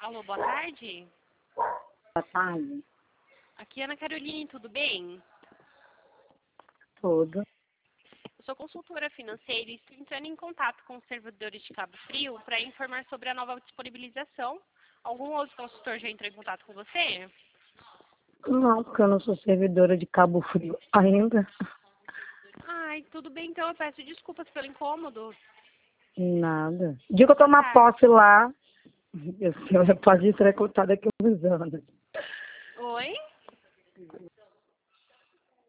Alô, boa tarde. Boa tarde. Aqui é Ana Caroline, tudo bem? Tudo. Eu sou consultora financeira e estou entrando em contato com os servidores de Cabo Frio para informar sobre a nova disponibilização. Algum outro consultor já entrou em contato com você? Não, porque eu não sou servidora de Cabo Frio ainda. Ai, tudo bem, então eu peço desculpas pelo incômodo. Nada. Diga que eu tomar posse lá. A senhora pode ser contada daqui a uns anos. Oi?